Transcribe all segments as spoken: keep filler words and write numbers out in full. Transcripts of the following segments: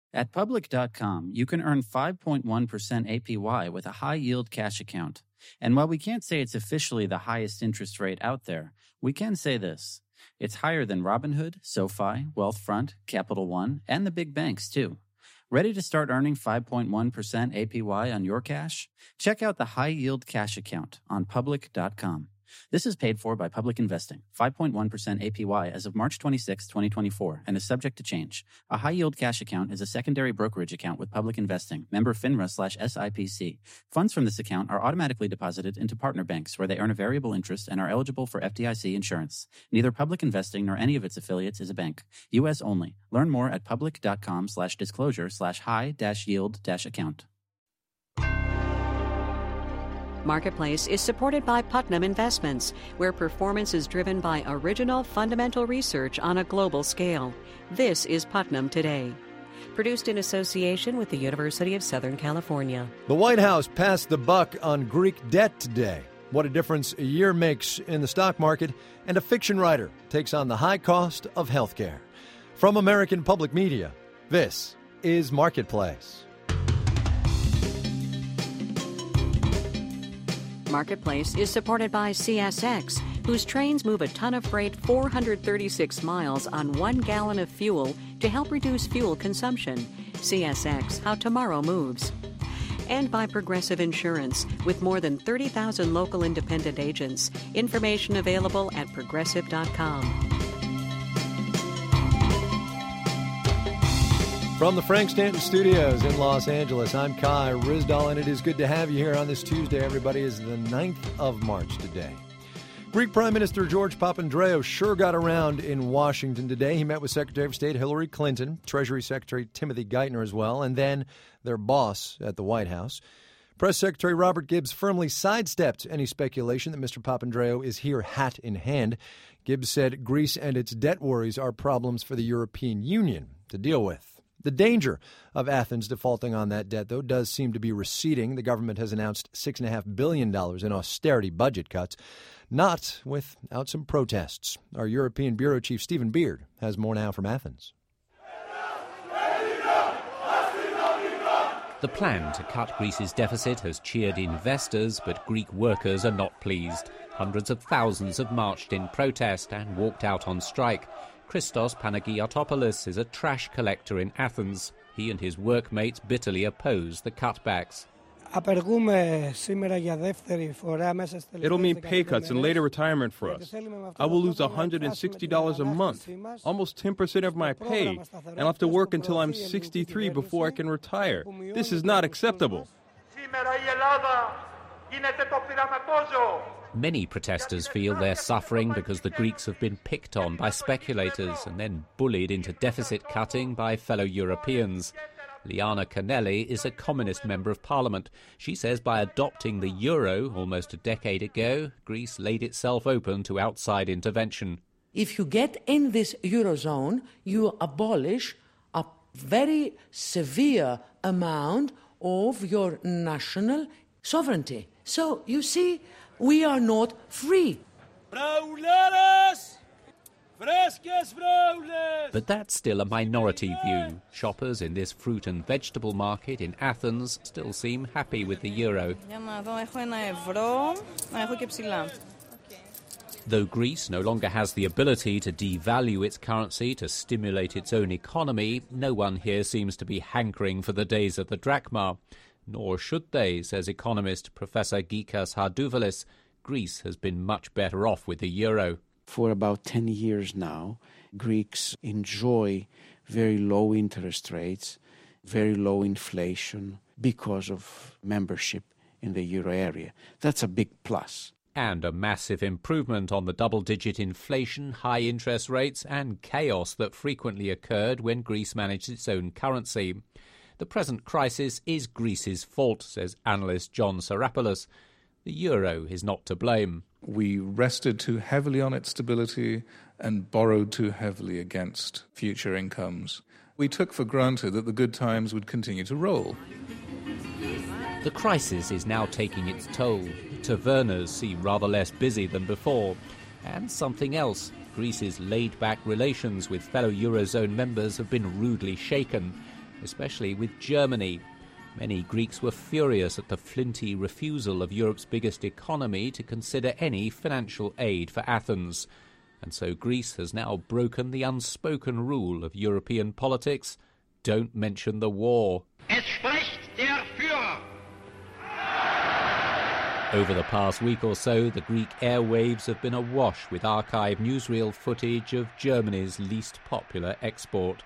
At Public dot com, you can earn five point one percent A P Y with a high-yield cash account. And while we can't say it's officially the highest interest rate out there, we can say this. It's higher than Robinhood, SoFi, Wealthfront, Capital One, and the big banks, too. Ready to start earning five point one percent A P Y on your cash? Check out the high-yield cash account on Public dot com. This is paid for by Public Investing, five point one percent A P Y as of March twenty-sixth, twenty twenty-four, and is subject to change. A high-yield cash account is a secondary brokerage account with Public Investing, member FINRA slash S I P C. Funds from this account are automatically deposited into partner banks where they earn a variable interest and are eligible for F D I C insurance. Neither Public Investing nor any of its affiliates is a bank. U S only. Learn more at Public dot com slash disclosure slash high dash yield dash account. Marketplace is supported by Putnam Investments, where performance is driven by original fundamental research on a global scale. This is Putnam Today. Produced in association with the University of Southern California. The White House passed the buck on Greek debt today. What a difference a year makes in the stock market, and a fiction writer takes on the high cost of health care. From American Public Media, this is Marketplace. Marketplace is supported by C S X, whose trains move a ton of freight four hundred thirty-six miles on one gallon of fuel to help reduce fuel consumption. C S X, how tomorrow moves. And by Progressive Insurance, with more than thirty thousand local independent agents. Information available at progressive dot com. From the Frank Stanton Studios in Los Angeles, I'm Kai Ryssdal, and it is good to have you here on this Tuesday. Everybody, is the ninth of March today. Greek Prime Minister George Papandreou sure got around in Washington today. He met with Secretary of State Hillary Clinton, Treasury Secretary Timothy Geithner as well, and then their boss at the White House. Press Secretary Robert Gibbs firmly sidestepped any speculation that Mister Papandreou is here hat in hand. Gibbs said Greece and its debt worries are problems for the European Union to deal with. The danger of Athens defaulting on that debt, though, does seem to be receding. The government has announced six point five billion dollars in austerity budget cuts, not without some protests. Our European Bureau Chief Stephen Beard has more now from Athens. The plan to cut Greece's deficit has cheered investors, but Greek workers are not pleased. Hundreds of thousands have marched in protest and walked out on strike. Christos Panagiotopoulos is a trash collector in Athens. He and his workmates bitterly oppose the cutbacks. It'll mean pay cuts and later retirement for us. I will lose one hundred sixty dollars a month, almost ten percent of my pay, and I'll have to work until I'm sixty-three before I can retire. This is not acceptable. Many protesters feel they're suffering because the Greeks have been picked on by speculators and then bullied into deficit cutting by fellow Europeans. Liana Canelli is a communist member of parliament. She says by adopting the euro almost a decade ago, Greece laid itself open to outside intervention. If you get in this eurozone, you abolish a very severe amount of your national sovereignty. So, you see, we are not free. But that's still a minority view. Shoppers in this fruit and vegetable market in Athens still seem happy with the euro. Though Greece no longer has the ability to devalue its currency to stimulate its own economy, no one here seems to be hankering for the days of the drachma. Nor should they, says economist Professor Gikas Hardouvelis. Greece has been much better off with the euro. For about ten years now, Greeks enjoy very low interest rates, very low inflation because of membership in the euro area. That's a big plus. And a massive improvement on the double-digit inflation, high interest rates and chaos that frequently occurred when Greece managed its own currency. The present crisis is Greece's fault, says analyst John Sarapoulos. The euro is not to blame. We rested too heavily on its stability and borrowed too heavily against future incomes. We took for granted that the good times would continue to roll. The crisis is now taking its toll. Tavernas seem rather less busy than before. And something else. Greece's laid-back relations with fellow Eurozone members have been rudely shaken. especially with Germany. Many Greeks were furious at the flinty refusal of Europe's biggest economy to consider any financial aid for Athens. And so Greece has now broken the unspoken rule of European politics: don't mention the war. Es spricht der Führer. Over the past week or so, the Greek airwaves have been awash with archived newsreel footage of Germany's least popular export.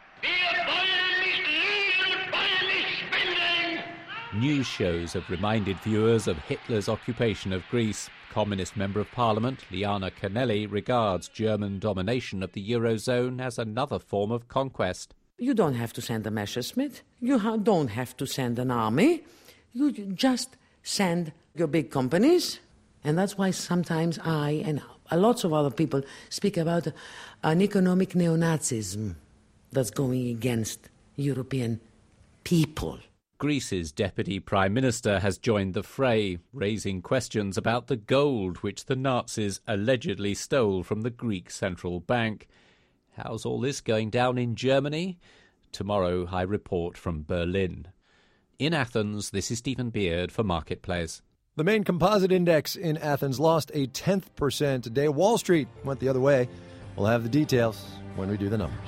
News shows have reminded viewers of Hitler's occupation of Greece. Communist Member of Parliament Liana Kanelli regards German domination of the Eurozone as another form of conquest. You don't have to send a Messerschmitt. You ha- don't have to send an army. You just send your big companies. And that's why sometimes I and lots of other people speak about an economic neo-Nazism that's going against European people. Greece's Deputy Prime Minister has joined the fray, raising questions about the gold which the Nazis allegedly stole from the Greek Central Bank. How's all this going down in Germany? Tomorrow I report from Berlin. In Athens, this is Stephen Beard for Marketplace. The main composite index in Athens lost a tenth percent today. Wall Street went the other way. We'll have the details when we do the numbers.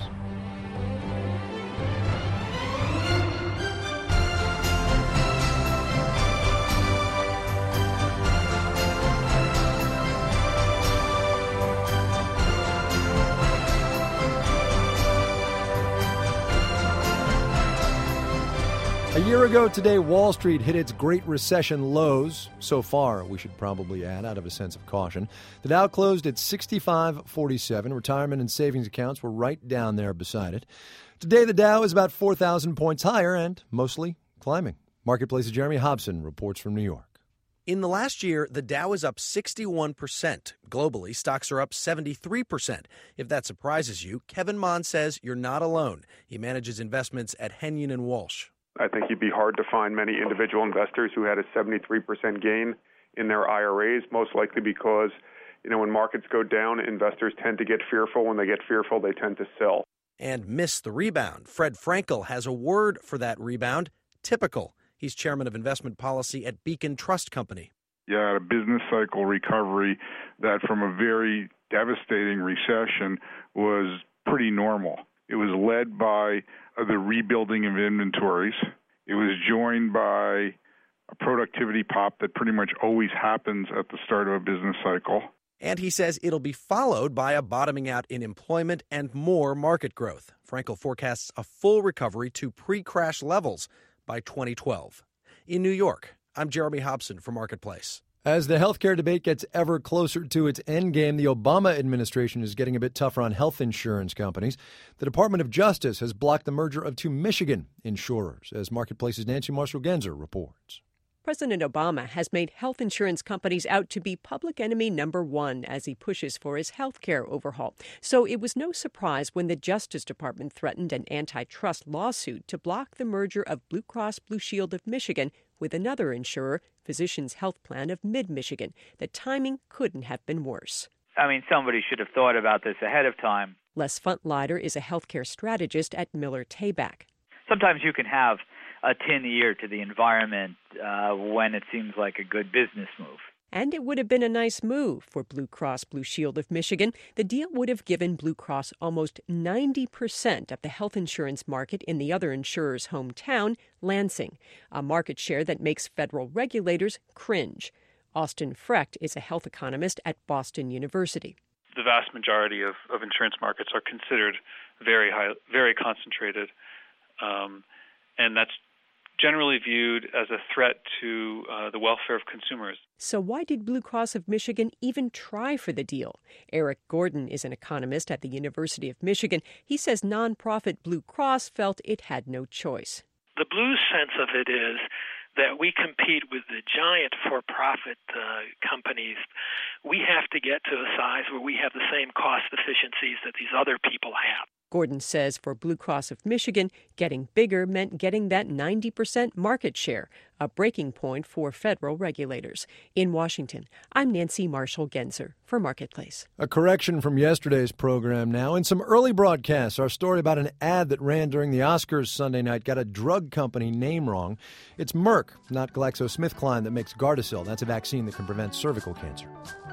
A year ago today, Wall Street hit its Great Recession lows. So far, we should probably add, out of a sense of caution. The Dow closed at sixty-five forty-seven. Retirement and savings accounts were right down there beside it. Today, the Dow is about four thousand points higher and mostly climbing. Marketplace's Jeremy Hobson reports from New York. In the last year, the Dow is up sixty-one percent. Globally, stocks are up seventy-three percent. If that surprises you, Kevin Mon says you're not alone. He manages investments at Hennion and Walsh. I think you'd be hard to find many individual investors who had a seventy-three percent gain in their I R As, most likely because, you know, when markets go down, investors tend to get fearful. When they get fearful, they tend to sell. And miss the rebound. Fred Frankel has a word for that rebound: typical. He's chairman of investment policy at Beacon Trust Company. Yeah, a business cycle recovery that from a very devastating recession was pretty normal. It was led by the rebuilding of inventories. It was joined by a productivity pop that pretty much always happens at the start of a business cycle. And he says it'll be followed by a bottoming out in employment and more market growth. Frankel forecasts a full recovery to pre-crash levels by twenty twelve. In New York, I'm Jeremy Hobson for Marketplace. As the healthcare debate gets ever closer to its endgame, the Obama administration is getting a bit tougher on health insurance companies. The Department of Justice has blocked the merger of two Michigan insurers, as Marketplace's Nancy Marshall-Genzer reports. President Obama has made health insurance companies out to be public enemy number one as he pushes for his health care overhaul. So it was no surprise when the Justice Department threatened an antitrust lawsuit to block the merger of Blue Cross Blue Shield of Michigan with another insurer, Physicians Health Plan of Mid-Michigan. The timing couldn't have been worse. I mean, somebody should have thought about this ahead of time. Les Funtleider is a healthcare strategist at Miller Tabak. Sometimes you can have a tin ear to the environment uh, when it seems like a good business move. And it would have been a nice move for Blue Cross Blue Shield of Michigan. The deal would have given Blue Cross almost ninety percent of the health insurance market in the other insurer's hometown, Lansing, a market share that makes federal regulators cringe. Austin Frecht is a health economist at Boston University. The vast majority of, of insurance markets are considered very high, very concentrated, um, and that's generally viewed as a threat to uh, the welfare of consumers. So why did Blue Cross of Michigan even try for the deal? Eric Gordon is an economist at the University of Michigan. He says nonprofit Blue Cross felt it had no choice. The blue sense of it is that we compete with the giant for-profit uh, companies. We have to get to a size where we have the same cost efficiencies that these other people have. Gordon says for Blue Cross of Michigan, getting bigger meant getting that ninety percent market share, a breaking point for federal regulators. In Washington, I'm Nancy Marshall-Genzer for Marketplace. A correction from yesterday's program now. In some early broadcasts, our story about an ad that ran during the Oscars Sunday night got a drug company name wrong. It's Merck, not GlaxoSmithKline, that makes Gardasil. That's a vaccine that can prevent cervical cancer.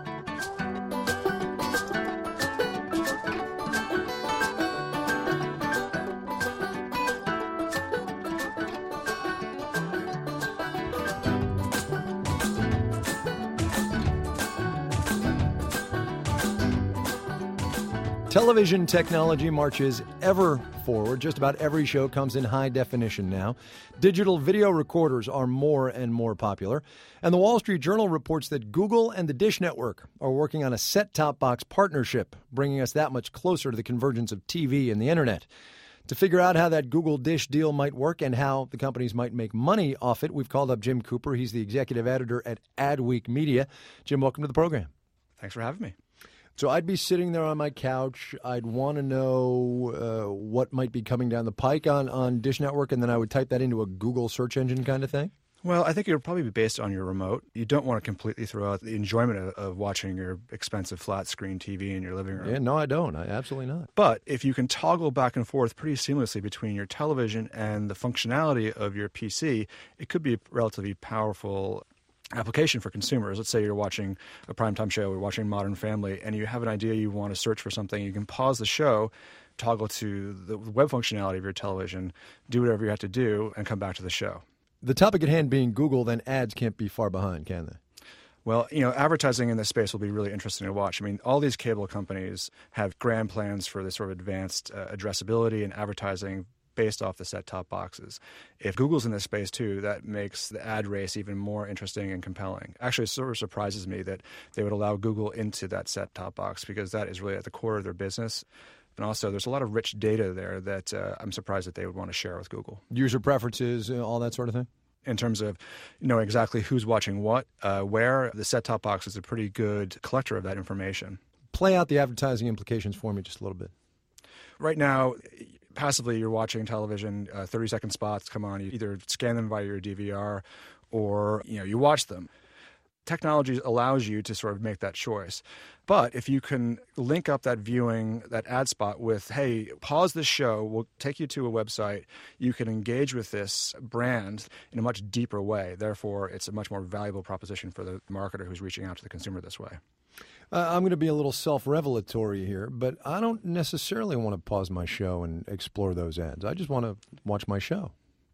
Television technology marches ever forward. Just about every show comes in high definition now. Digital video recorders are more and more popular. And the Wall Street Journal reports that Google and the Dish Network are working on a set-top box partnership, bringing us that much closer to the convergence of T V and the Internet. To figure out how that Google-Dish deal might work and how the companies might make money off it, we've called up Jim Cooper. He's the executive editor at Adweek Media. Jim, welcome to the program. Thanks for having me. So I'd be sitting there on my couch. I'd want to know uh, what might be coming down the pike on, on Dish Network, and then I would type that into a Google search engine kind of thing? Well, I think it would probably be based on your remote. You don't want to completely throw out the enjoyment of, of watching your expensive flat-screen T V in your living room. Yeah, no, I don't. I, absolutely not. But if you can toggle back and forth pretty seamlessly between your television and the functionality of your P C, it could be a relatively powerful application for consumers. Let's say you're watching a primetime show, or watching Modern Family, and you have an idea you want to search for something. You can pause the show, toggle to the web functionality of your television, do whatever you have to do, and come back to the show. The topic at hand being Google, then ads can't be far behind, can they? Well, you know, advertising in this space will be really interesting to watch. I mean, all these cable companies have grand plans for this sort of advanced uh, addressability and advertising based off the set-top boxes. If Google's in this space too, that makes the ad race even more interesting and compelling. Actually, it sort of surprises me that they would allow Google into that set-top box, because that is really at the core of their business. And also, there's a lot of rich data there that uh, I'm surprised that they would want to share with Google. User preferences, all that sort of thing? In terms of knowing exactly who's watching what, uh, where, the set-top box is a pretty good collector of that information. Play out the advertising implications for me just a little bit. Right now, passively, you're watching television, uh, thirty-second spots come on. You either scan them via your D V R or, you know, you watch them. Technology allows you to sort of make that choice. But if you can link up that viewing, that ad spot with, hey, pause this show, we'll take you to a website, you can engage with this brand in a much deeper way. Therefore, it's a much more valuable proposition for the marketer who's reaching out to the consumer this way. Uh, I'm going to be a little self-revelatory here, but I don't necessarily want to pause my show and explore those ads. I just want to watch my show.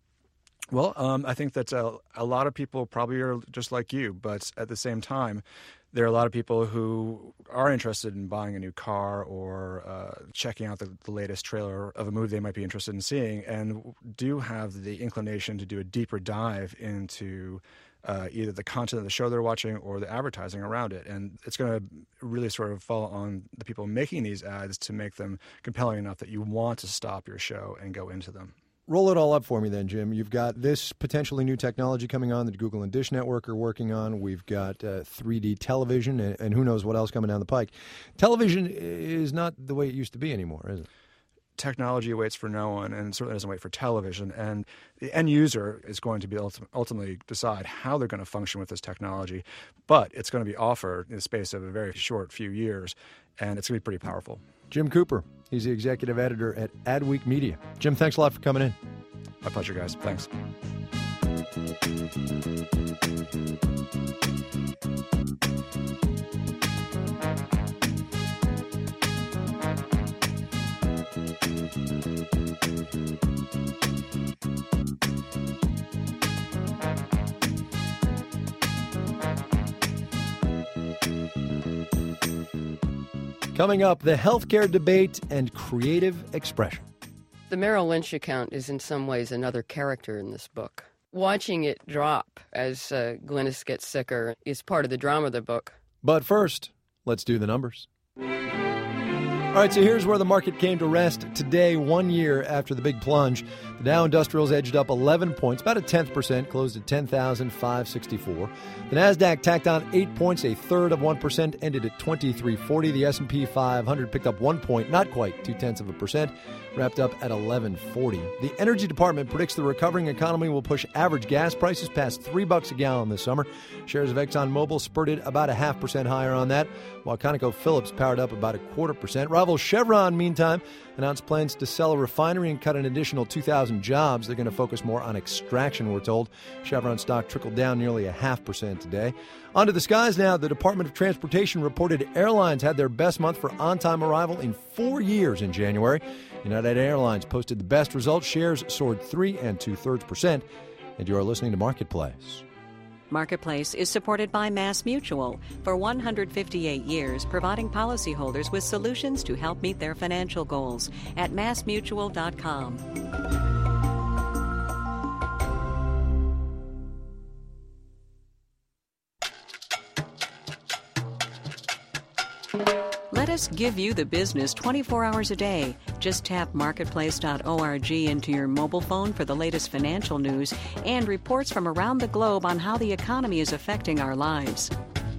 Well, um, I think that uh, a lot of people probably are just like you, but at the same time, there are a lot of people who are interested in buying a new car or uh, checking out the, the latest trailer of a movie they might be interested in seeing, and do have the inclination to do a deeper dive into uh, either the content of the show they're watching or the advertising around it. And it's going to really sort of fall on the people making these ads to make them compelling enough that you want to stop your show and go into them. Roll it all up for me then, Jim. You've got this potentially new technology coming on that Google and Dish Network are working on. We've got uh, three D television, and, and who knows what else coming down the pike. Television is not the way it used to be anymore, is it? Technology waits for no one, and certainly doesn't wait for television. And the end user is going to be ultimately decide how they're going to function with this technology. But it's going to be offered in the space of a very short few years, and it's going to be pretty powerful. Jim Cooper, he's the executive editor at Adweek Media. Jim, thanks a lot for coming in. My pleasure, guys. Thanks. Coming up, the healthcare debate and creative expression. The Merrill Lynch account is in some ways another character in this book. Watching it drop as uh, Glynis gets sicker is part of the drama of the book. But first, let's do the numbers. All right, so here's where the market came to rest today, one year after the big plunge. The Dow Industrials edged up eleven points, about a tenth percent, closed at ten thousand five hundred sixty-four. The Nasdaq tacked on eight points, a third of one percent, ended at twenty-three forty. The S and P five hundred picked up one point, not quite two-tenths of a percent, wrapped up at eleven forty. The Energy Department predicts the recovering economy will push average gas prices past three bucks a gallon this summer. Shares of ExxonMobil spurted about a half percent higher on that, while ConocoPhillips powered up about a quarter percent. Rival Chevron, meantime, announced plans to sell a refinery and cut an additional two thousand jobs. They're going to focus more on extraction, we're told. Chevron stock trickled down nearly a half percent today. On to the skies now. The Department of Transportation reported airlines had their best month for on-time arrival in four years in January. United Airlines posted the best results. Shares soared three and two-thirds percent. And you are listening to Marketplace. Marketplace is supported by Mass Mutual for one hundred fifty-eight years, providing policyholders with solutions to help meet their financial goals at mass mutual dot com. Let us give you the business twenty-four hours a day. Just tap marketplace dot org into your mobile phone for the latest financial news and reports from around the globe on how the economy is affecting our lives.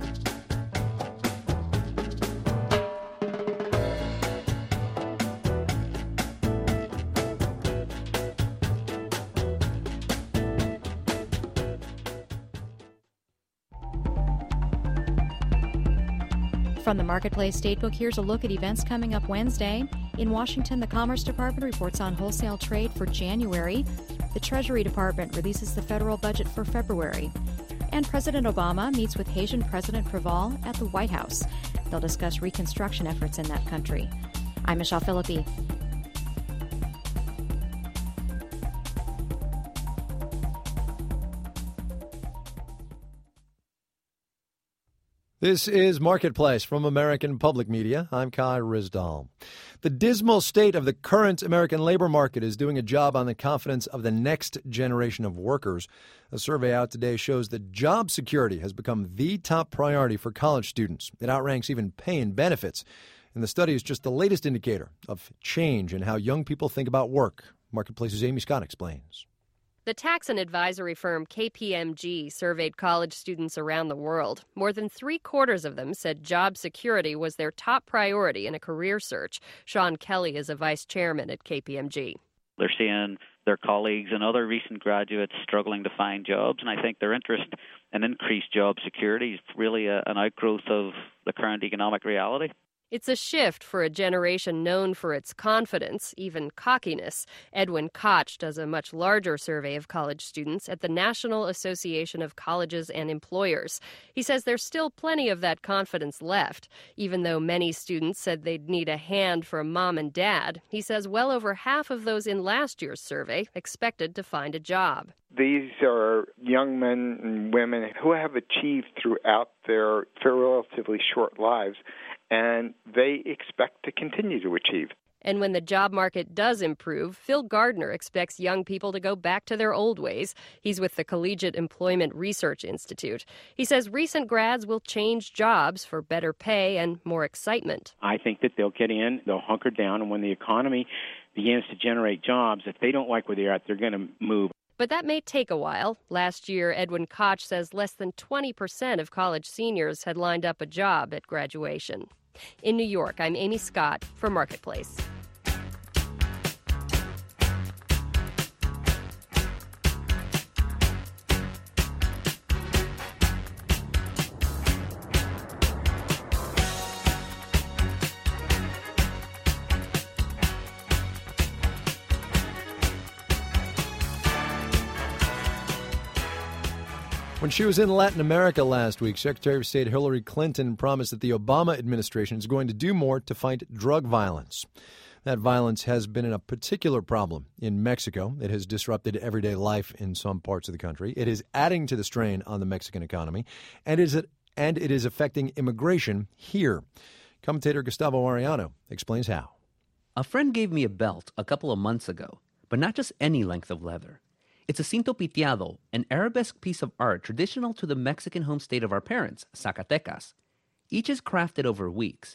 From the Marketplace Statebook, here's a look at events coming up Wednesday. In Washington, the Commerce Department reports on wholesale trade for January. The Treasury Department releases the federal budget for February. And President Obama meets with Haitian President Preval at the White House. They'll discuss reconstruction efforts in that country. I'm Michelle Philippi. This is Marketplace from American Public Media. I'm Kai Ryssdal. The dismal state of the current American labor market is doing a job on the confidence of the next generation of workers. A survey out today shows that job security has become the top priority for college students. It outranks even pay and benefits. And the study is just the latest indicator of change in how young people think about work. Marketplace's Amy Scott explains. The tax and advisory firm K P M G surveyed college students around the world. More than three quarters of them said job security was their top priority in a career search. Sean Kelly is a vice chairman at K P M G. They're seeing their colleagues and other recent graduates struggling to find jobs, and I think their interest in increased job security is really a, an outgrowth of the current economic reality. It's a shift for a generation known for its confidence, even cockiness. Edwin Koch does a much larger survey of college students at the National Association of Colleges and Employers. He says there's still plenty of that confidence left. Even though many students said they'd need a hand from mom and dad, he says well over half of those in last year's survey expected to find a job. These are young men and women who have achieved throughout their relatively short lives, and they expect to continue to achieve. And when the job market does improve, Phil Gardner expects young people to go back to their old ways. He's with the Collegiate Employment Research Institute. He says recent grads will change jobs for better pay and more excitement. I think that they'll get in, they'll hunker down, and when the economy begins to generate jobs, if they don't like where they're at, they're going to move. But that may take a while. Last year, Edwin Koch says less than twenty percent of college seniors had lined up a job at graduation. In New York, I'm Amy Scott for Marketplace. When she was in Latin America last week, Secretary of State Hillary Clinton promised that the Obama administration is going to do more to fight drug violence. That violence has been a particular problem in Mexico. It has disrupted everyday life in some parts of the country. It is adding to the strain on the Mexican economy, and it is, and it is affecting immigration here. Commentator Gustavo Arellano explains how. A friend gave me a belt a couple of months ago, but not just any length of leather. It's a cinto piteado, an arabesque piece of art traditional to the Mexican home state of our parents, Zacatecas. Each is crafted over weeks.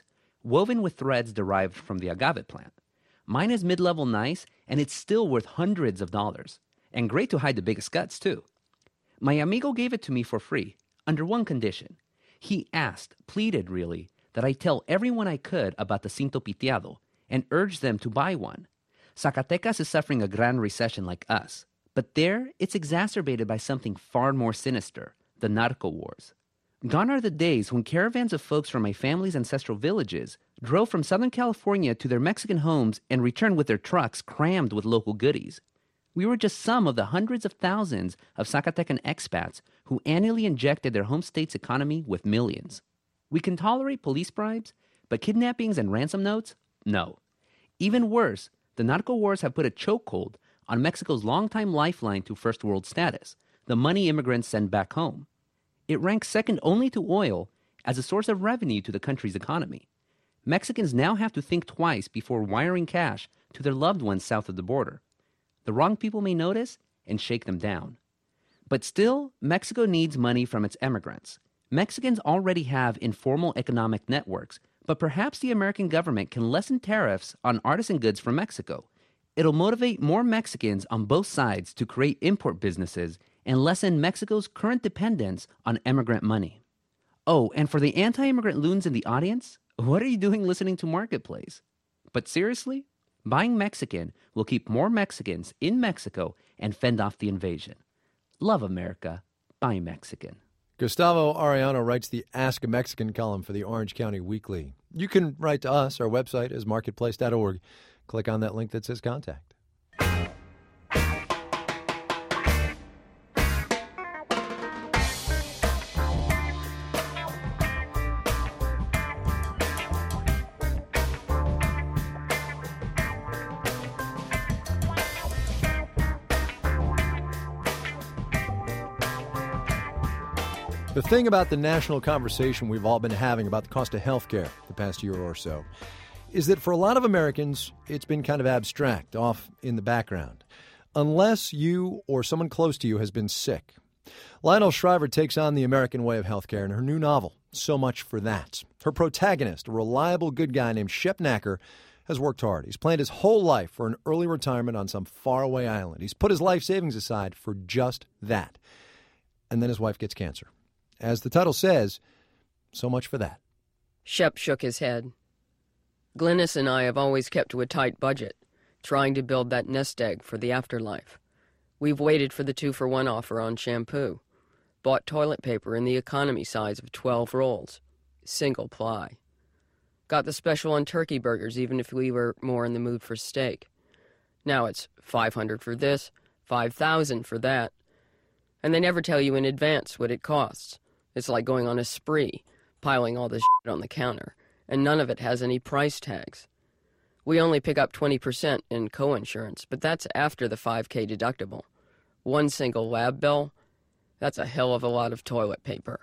woven with threads derived from the agave plant. Mine is mid-level nice, and it's still worth hundreds of dollars. And great to hide the biggest guts, too. My amigo gave it to me for free, under one condition. He asked, pleaded really, that I tell everyone I could about the Cinto Piteado and urged them to buy one. Zacatecas is suffering a grand recession like us, but there it's exacerbated by something far more sinister, the narco wars. Gone are the days when caravans of folks from my family's ancestral villages drove from Southern California to their Mexican homes and returned with their trucks crammed with local goodies. We were just some of the hundreds of thousands of Zacatecan expats who annually injected their home state's economy with millions. We can tolerate police bribes, but kidnappings and ransom notes? No. Even worse, the narco wars have put a chokehold on Mexico's longtime lifeline to first world status, the money immigrants send back home. It ranks second only to oil as a source of revenue to the country's economy. Mexicans now have to think twice before wiring cash to their loved ones south of the border. The wrong people may notice and shake them down. But still, Mexico needs money from its immigrants. Mexicans already have informal economic networks, but perhaps the American government can lessen tariffs on artisan goods from Mexico. It'll motivate more Mexicans on both sides to create import businesses and lessen Mexico's current dependence on immigrant money. Oh, and for the anti-immigrant loons in the audience, what are you doing listening to Marketplace? But seriously, buying Mexican will keep more Mexicans in Mexico and fend off the invasion. Love America. Buy Mexican. Gustavo Arellano writes the Ask a Mexican column for the Orange County Weekly. You can write to us. Our website is marketplace dot org. Click on that link that says contact. The thing about the national conversation we've all been having about the cost of health care the past year or so is that for a lot of Americans, it's been kind of abstract, off in the background, unless you or someone close to you has been sick. Lionel Shriver takes on the American way of health care in her new novel, So Much for That. Her protagonist, a reliable good guy named Shep Nacker, has worked hard. He's planned his whole life for an early retirement on some faraway island. He's put his life savings aside for just that. And then his wife gets cancer. As the title says, so much for that. Shep shook his head. Glynis and I have always kept to a tight budget, trying to build that nest egg for the afterlife. We've waited for the two-for-one offer on shampoo, bought toilet paper in the economy size of twelve rolls, single ply. Got the special on turkey burgers even if we were more in the mood for steak. Now it's five hundred for this, five thousand for that. And they never tell you in advance what it costs. It's like going on a spree, piling all this shit on the counter, and none of it has any price tags. We only pick up twenty percent in co-insurance, but that's after the five K deductible. One single lab bill, that's a hell of a lot of toilet paper.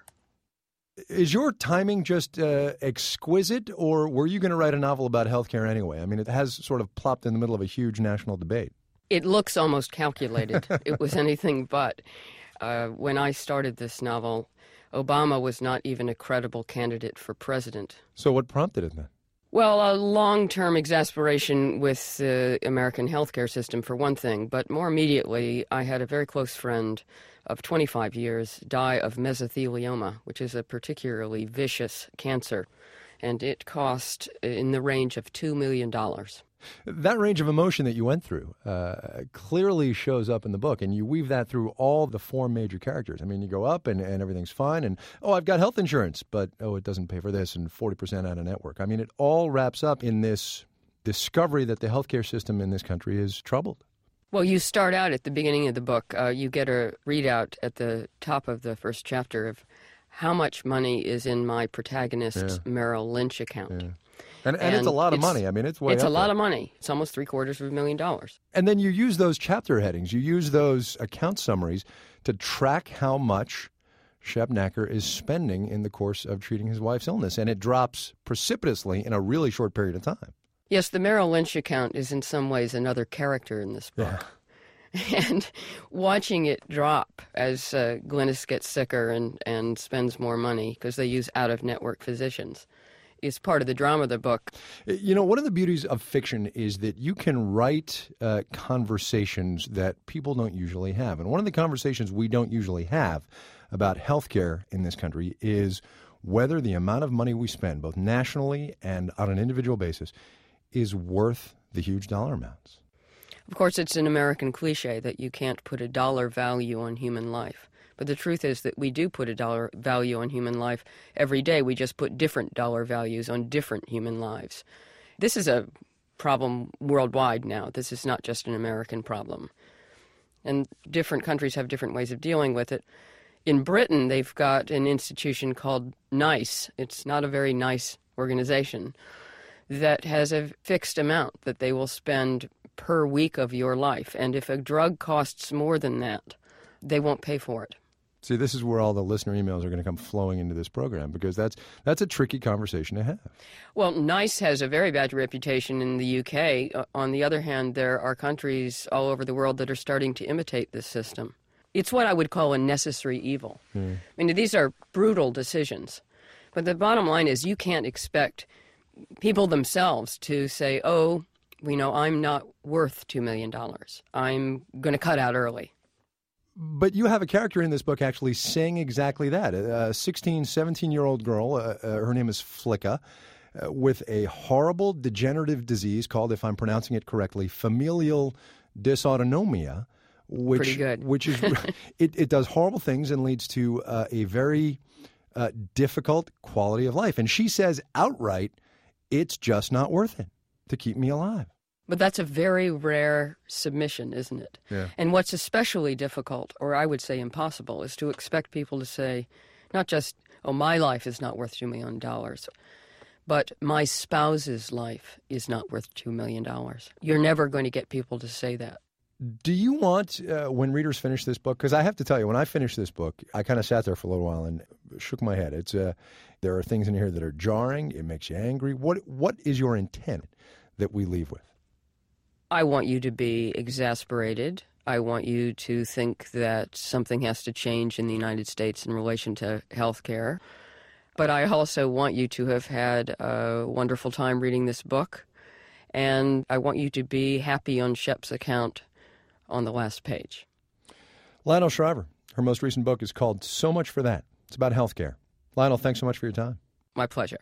Is your timing just uh, exquisite, or were you going to write a novel about healthcare anyway? I mean, it has sort of plopped in the middle of a huge national debate. It looks almost calculated. It was anything but. Uh, when I started this novel, Obama was not even a credible candidate for president. So what prompted it then? Well, a long-term exasperation with the American healthcare system, for one thing. But more immediately, I had a very close friend of twenty-five years die of mesothelioma, which is a particularly vicious cancer. And it cost in the range of two million dollars. That range of emotion that you went through uh, clearly shows up in the book, and you weave that through all the four major characters. I mean, you go up and, and everything's fine, and, oh, I've got health insurance, but, oh, it doesn't pay for this, and forty percent out of network. I mean, it all wraps up in this discovery that the healthcare system in this country is troubled. Well, you start out at the beginning of the book. Uh, you get a readout at the top of the first chapter of how much money is in my protagonist's yeah. Merrill Lynch account. Yeah. And, and, and it's a lot of it's, money. I mean, it's way It's up a lot there. of money. It's almost three quarters of a million dollars. And then you use those chapter headings. You use those account summaries to track how much Shep Nacker is spending in the course of treating his wife's illness. And it drops precipitously in a really short period of time. Yes, the Merrill Lynch account is in some ways another character in this book. Yeah. And watching it drop as uh, Glynis gets sicker and, and spends more money because they use out-of-network physicians is part of the drama of the book. You know, one of the beauties of fiction is that you can write uh, conversations that people don't usually have. And one of the conversations we don't usually have about healthcare in this country is whether the amount of money we spend, both nationally and on an individual basis, is worth the huge dollar amounts. Of course, it's an American cliche that you can't put a dollar value on human life. But the truth is that we do put a dollar value on human life every day. We just put different dollar values on different human lives. This is a problem worldwide now. This is not just an American problem. And different countries have different ways of dealing with it. In Britain, they've got an institution called NICE. It's not a very nice organization that has a fixed amount that they will spend per week of your life. And if a drug costs more than that, they won't pay for it. See, this is where all the listener emails are going to come flowing into this program, because that's that's a tricky conversation to have. Well, NICE has a very bad reputation in the U K. Uh, on the other hand, there are countries all over the world that are starting to imitate this system. It's what I would call a necessary evil. Mm. I mean, these are brutal decisions. But the bottom line is you can't expect people themselves to say, oh, you know, I'm not worth two million dollars. I'm going to cut out early. But you have a character in this book actually saying exactly that. A sixteen, seventeen-year-old girl, uh, uh, her name is Flicka, uh, with a horrible degenerative disease called, if I'm pronouncing it correctly, familial dysautonomia, which, Pretty good. which is it, it does horrible things and leads to uh, a very uh, difficult quality of life. And she says outright, it's just not worth it to keep me alive. But that's a very rare submission, isn't it? Yeah. And what's especially difficult, or I would say impossible, is to expect people to say, not just, oh, my life is not worth two million dollars, but my spouse's life is not worth two million dollars. You're never going to get people to say that. Do you want, uh, when readers finish this book, because I have to tell you, when I finished this book, I kind of sat there for a little while and shook my head. It's uh, there are things in here that are jarring. It makes you angry. What What is your intent that we leave with? I want you to be exasperated. I want you to think that something has to change in the United States in relation to health care. But I also want you to have had a wonderful time reading this book. And I want you to be happy on Shep's account on the last page. Lionel Shriver, her most recent book is called So Much for That. It's about health care. Lionel, thanks so much for your time. My pleasure.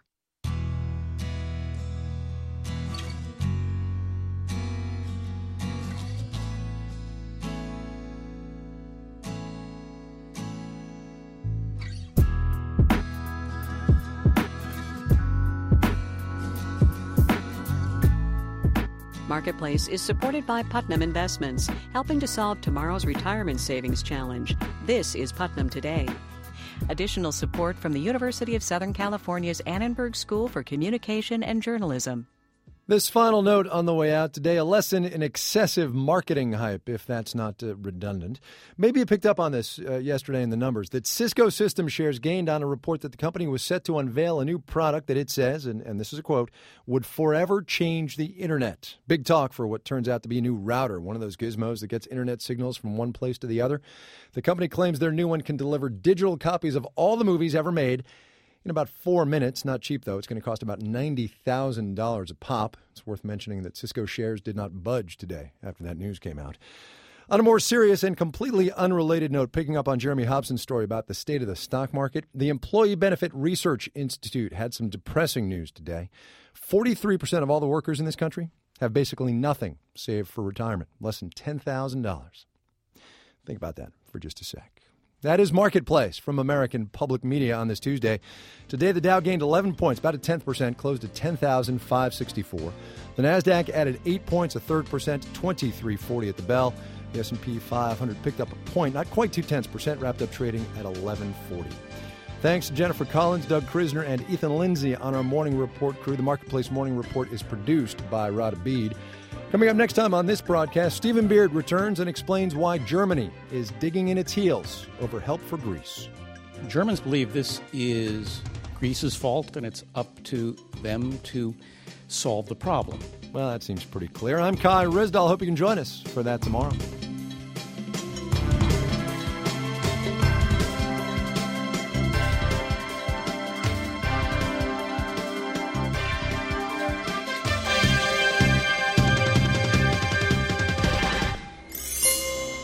Marketplace is supported by Putnam Investments, helping to solve tomorrow's retirement savings challenge. This is Putnam Today. Additional support from the University of Southern California's Annenberg School for Communication and Journalism. This final note on the way out today, a lesson in excessive marketing hype, if that's not uh, redundant. Maybe you picked up on this uh, yesterday in the numbers, that Cisco Systems shares gained on a report that the company was set to unveil a new product that it says, and, and this is a quote, would forever change the internet. Big talk for what turns out to be a new router, one of those gizmos that gets internet signals from one place to the other. The company claims their new one can deliver digital copies of all the movies ever made in about four minutes. Not cheap, though. It's going to cost about ninety thousand dollars a pop. It's worth mentioning that Cisco shares did not budge today after that news came out. On a more serious and completely unrelated note, picking up on Jeremy Hobson's story about the state of the stock market, the Employee Benefit Research Institute had some depressing news today. forty-three percent of all the workers in this country have basically nothing saved for retirement, less than ten thousand dollars. Think about that for just a sec. That is Marketplace from American Public Media on this Tuesday. Today, the Dow gained eleven points, about a tenth percent, closed at ten thousand five hundred sixty-four. The Nasdaq added eight points, a third percent, twenty-three forty at the bell. The S and P five hundred picked up a point, not quite two-tenths percent, wrapped up trading at eleven forty. Thanks to Jennifer Collins, Doug Krisner, and Ethan Lindsay on our Morning Report crew. The Marketplace Morning Report is produced by Rod Abid. Coming up next time on this broadcast, Stephen Beard returns and explains why Germany is digging in its heels over help for Greece. Germans believe this is Greece's fault, and it's up to them to solve the problem. Well, that seems pretty clear. I'm Kai Ryssdal. Hope you can join us for that tomorrow.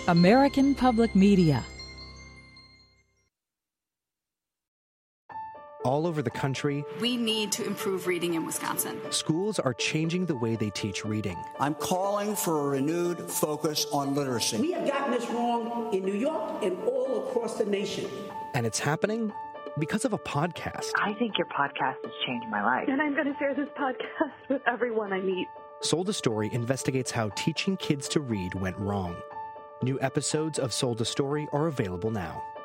American Public Media. All over the country, we need to improve reading in Wisconsin. Schools are changing the way they teach reading. I'm calling for a renewed focus on literacy. We have gotten this wrong in New York and all across the nation. And it's happening because of a podcast. I think your podcast has changed my life. And I'm going to share this podcast with everyone I meet. Sold a Story investigates how teaching kids to read went wrong. New episodes of Sold a Story are available now.